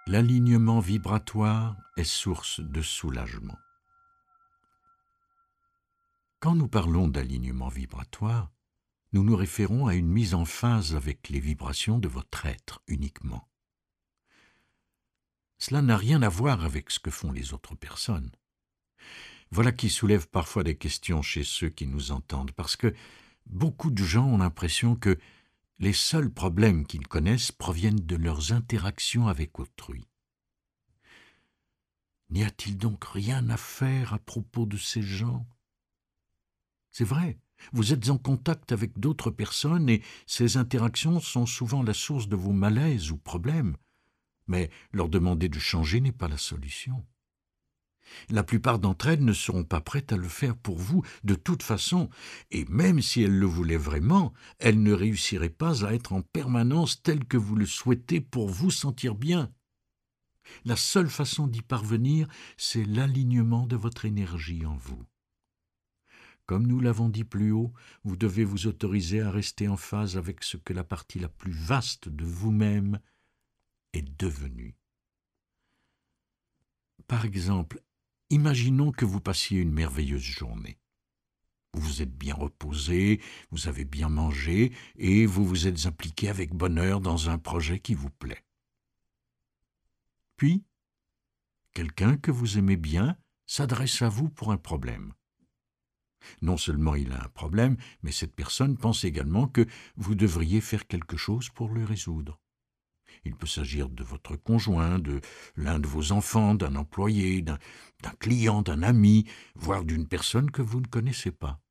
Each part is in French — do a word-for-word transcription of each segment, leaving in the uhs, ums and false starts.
L'alignement vibratoire est source de soulagement. Quand nous parlons d'alignement vibratoire, nous nous référons à une mise en phase avec les vibrations de votre être uniquement. Cela n'a rien à voir avec ce que font les autres personnes. Voilà qui soulève parfois des questions chez ceux qui nous entendent, parce que beaucoup de gens ont l'impression que les seuls problèmes qu'ils connaissent proviennent de leurs interactions avec autrui. N'y a-t-il donc rien à faire à propos de ces gens ? C'est vrai, vous êtes en contact avec d'autres personnes et ces interactions sont souvent la source de vos malaises ou problèmes, mais leur demander de changer n'est pas la solution. La plupart d'entre elles ne seront pas prêtes à le faire pour vous de toute façon, et même si elles le voulaient vraiment, elles ne réussiraient pas à être en permanence telles que vous le souhaitez pour vous sentir bien. La seule façon d'y parvenir, c'est l'alignement de votre énergie en vous. Comme nous l'avons dit plus haut, vous devez vous autoriser à rester en phase avec ce que la partie la plus vaste de vous-même est devenue. Par exemple, imaginons que vous passiez une merveilleuse journée. Vous vous êtes bien reposé, vous avez bien mangé et vous vous êtes impliqué avec bonheur dans un projet qui vous plaît. Puis, quelqu'un que vous aimez bien s'adresse à vous pour un problème. Non seulement il a un problème, mais cette personne pense également que vous devriez faire quelque chose pour le résoudre. Il peut s'agir de votre conjoint, de l'un de vos enfants, d'un employé, d'un, d'un client, d'un ami, voire d'une personne que vous ne connaissez pas.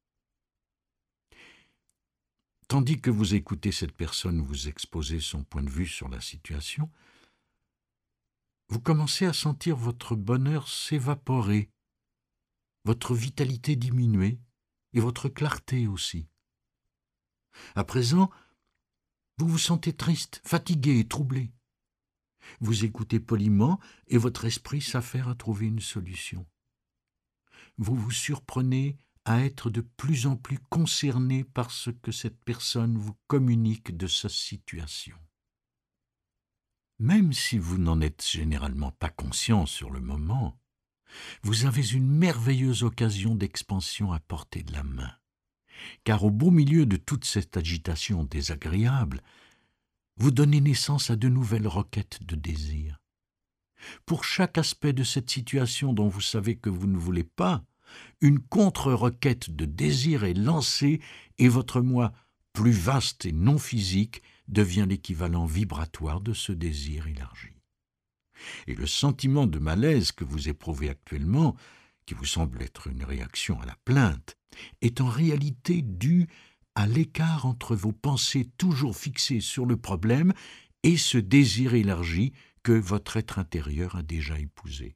Tandis que vous écoutez cette personne vous exposer son point de vue sur la situation, vous commencez à sentir votre bonheur s'évaporer, votre vitalité diminuer et votre clarté aussi. À présent, vous vous sentez triste, fatigué et troublé. Vous écoutez poliment et votre esprit s'affaire à trouver une solution. Vous vous surprenez à être de plus en plus concerné par ce que cette personne vous communique de sa situation. Même si vous n'en êtes généralement pas conscient sur le moment, vous avez une merveilleuse occasion d'expansion à portée de la main. Car au beau milieu de toute cette agitation désagréable, vous donnez naissance à de nouvelles requêtes de désir. Pour chaque aspect de cette situation dont vous savez que vous ne voulez pas, une contre-requête de désir est lancée et votre moi, plus vaste et non physique, devient l'équivalent vibratoire de ce désir élargi. Et le sentiment de malaise que vous éprouvez actuellement, qui vous semble être une réaction à la plainte, est en réalité dû à l'écart entre vos pensées toujours fixées sur le problème et ce désir élargi que votre être intérieur a déjà épousé.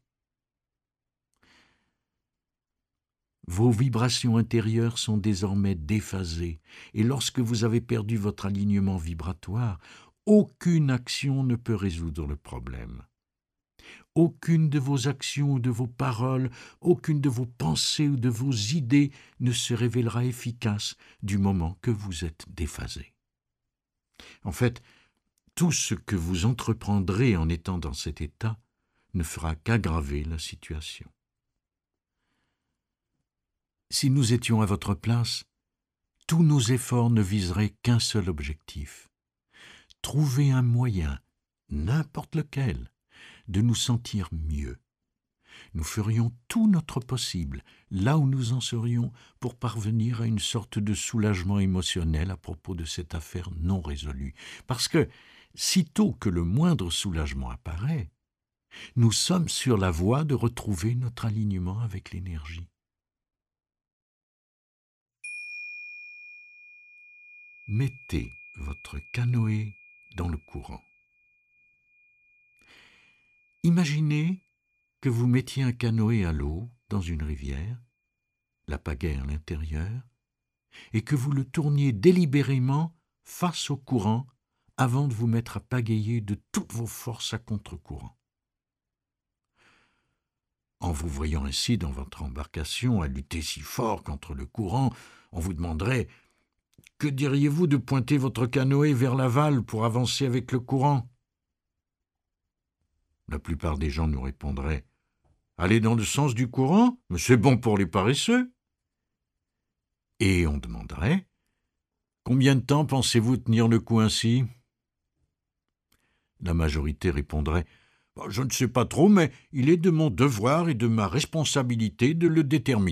Vos vibrations intérieures sont désormais déphasées et lorsque vous avez perdu votre alignement vibratoire, aucune action ne peut résoudre le problème. Aucune de vos actions ou de vos paroles, aucune de vos pensées ou de vos idées ne se révélera efficace du moment que vous êtes déphasé. En fait, tout ce que vous entreprendrez en étant dans cet état ne fera qu'aggraver la situation. Si nous étions à votre place, tous nos efforts ne viseraient qu'un seul objectif: trouver un moyen, n'importe lequel, de nous sentir mieux. Nous ferions tout notre possible, là où nous en serions, pour parvenir à une sorte de soulagement émotionnel à propos de cette affaire non résolue. Parce que, sitôt que le moindre soulagement apparaît, nous sommes sur la voie de retrouver notre alignement avec l'énergie. Mettez votre canoë dans le courant. Imaginez que vous mettiez un canoë à l'eau dans une rivière, la pagaie à l'intérieur, et que vous le tourniez délibérément face au courant avant de vous mettre à pagayer de toutes vos forces à contre-courant. En vous voyant ainsi dans votre embarcation à lutter si fort contre le courant, on vous demanderait: que diriez-vous de pointer votre canoë vers l'aval pour avancer avec le courant ? La plupart des gens nous répondraient « Aller dans le sens du courant, mais c'est bon pour les paresseux ». Et on demanderait « Combien de temps pensez-vous tenir le coup ainsi ?» La majorité répondrait « Je ne sais pas trop, mais il est de mon devoir et de ma responsabilité de le déterminer. »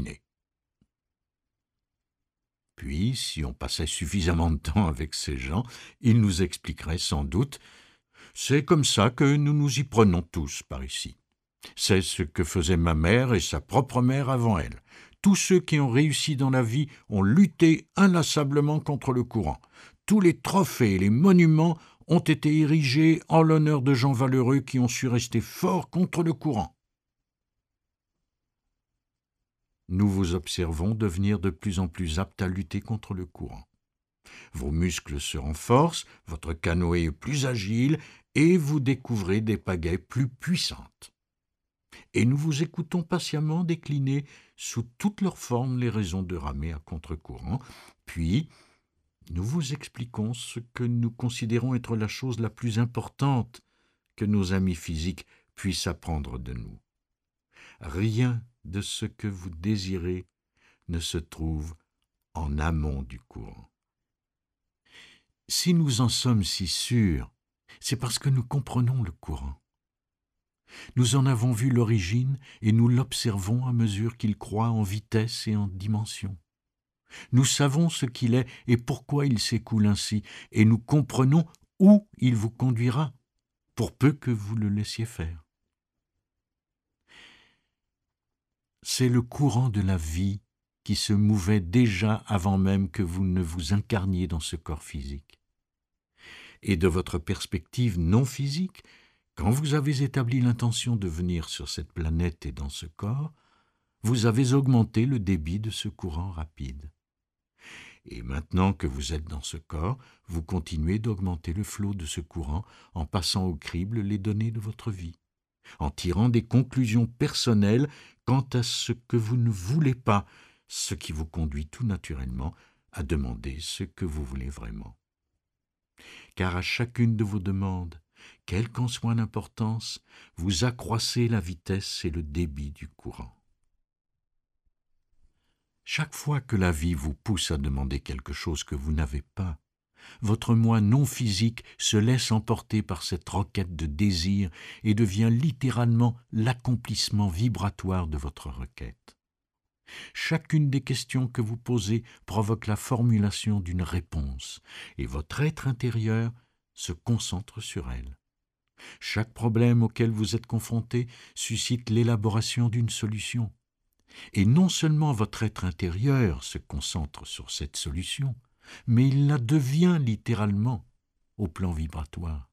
Puis, si on passait suffisamment de temps avec ces gens, ils nous expliqueraient sans doute « C'est comme ça que nous nous y prenons tous par ici. C'est ce que faisait ma mère et sa propre mère avant elle. Tous ceux qui ont réussi dans la vie ont lutté inlassablement contre le courant. Tous les trophées et les monuments ont été érigés en l'honneur de gens valeureux qui ont su rester forts contre le courant. » Nous vous observons devenir de plus en plus aptes à lutter contre le courant. Vos muscles se renforcent, votre canoë est plus agile et vous découvrez des pagaies plus puissantes. Et nous vous écoutons patiemment décliner sous toutes leurs formes les raisons de ramer à contre-courant, puis nous vous expliquons ce que nous considérons être la chose la plus importante que nos amis physiques puissent apprendre de nous. Rien de ce que vous désirez ne se trouve en amont du courant. Si nous en sommes si sûrs, c'est parce que nous comprenons le courant. Nous en avons vu l'origine et nous l'observons à mesure qu'il croît en vitesse et en dimension. Nous savons ce qu'il est et pourquoi il s'écoule ainsi, et nous comprenons où il vous conduira, pour peu que vous le laissiez faire. C'est le courant de la vie qui se mouvait déjà avant même que vous ne vous incarniez dans ce corps physique. Et de votre perspective non physique, quand vous avez établi l'intention de venir sur cette planète et dans ce corps, vous avez augmenté le débit de ce courant rapide. Et maintenant que vous êtes dans ce corps, vous continuez d'augmenter le flot de ce courant en passant au crible les données de votre vie, en tirant des conclusions personnelles quant à ce que vous ne voulez pas, ce qui vous conduit tout naturellement à demander ce que vous voulez vraiment. Car à chacune de vos demandes, quelle qu'en soit l'importance, vous accroissez la vitesse et le débit du courant. Chaque fois que la vie vous pousse à demander quelque chose que vous n'avez pas, votre moi non physique se laisse emporter par cette requête de désir et devient littéralement l'accomplissement vibratoire de votre requête. Chacune des questions que vous posez provoque la formulation d'une réponse, et votre être intérieur se concentre sur elle. Chaque problème auquel vous êtes confronté suscite l'élaboration d'une solution. Et non seulement votre être intérieur se concentre sur cette solution, mais il la devient littéralement au plan vibratoire.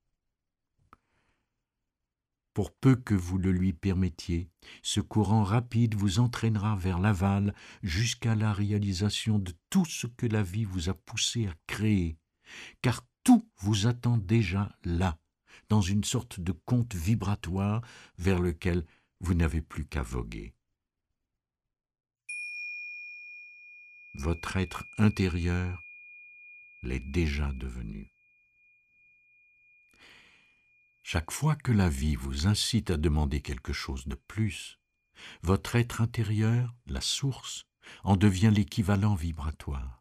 Pour peu que vous le lui permettiez, ce courant rapide vous entraînera vers l'aval jusqu'à la réalisation de tout ce que la vie vous a poussé à créer, car tout vous attend déjà là, dans une sorte de conte vibratoire vers lequel vous n'avez plus qu'à voguer. Votre être intérieur l'est déjà devenu. Chaque fois que la vie vous incite à demander quelque chose de plus, votre être intérieur, la source, en devient l'équivalent vibratoire.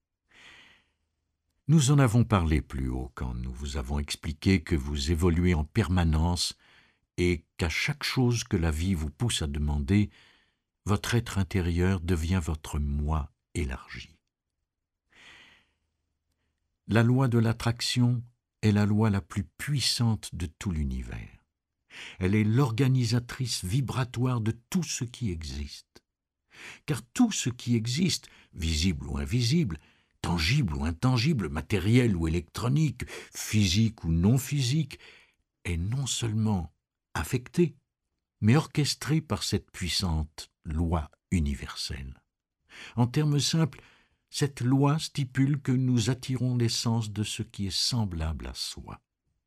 Nous en avons parlé plus haut quand nous vous avons expliqué que vous évoluez en permanence et qu'à chaque chose que la vie vous pousse à demander, votre être intérieur devient votre moi élargi. La loi de l'attraction est la loi la plus puissante de tout l'univers. Elle est l'organisatrice vibratoire de tout ce qui existe. Car tout ce qui existe, visible ou invisible, tangible ou intangible, matériel ou électronique, physique ou non physique, est non seulement affecté, mais orchestré par cette puissante loi universelle. En termes simples, cette loi stipule que nous attirons l'essence de ce qui est semblable à soi.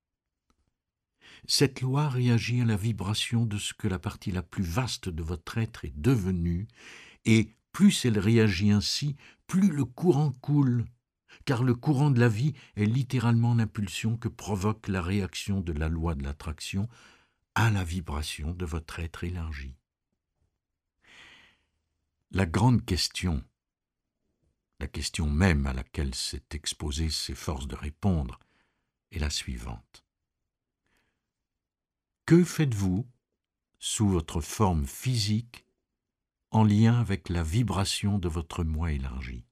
Cette loi réagit à la vibration de ce que la partie la plus vaste de votre être est devenue, et plus elle réagit ainsi, plus le courant coule, car le courant de la vie est littéralement l'impulsion que provoque la réaction de la loi de l'attraction à la vibration de votre être élargi. La grande question, la question même à laquelle cet exposé s'efforce de répondre, est la suivante. Que faites-vous sous votre forme physique en lien avec la vibration de votre moi élargi?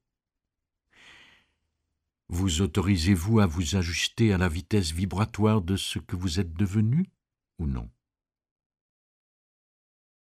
Vous autorisez-vous à vous ajuster à la vitesse vibratoire de ce que vous êtes devenu ou non?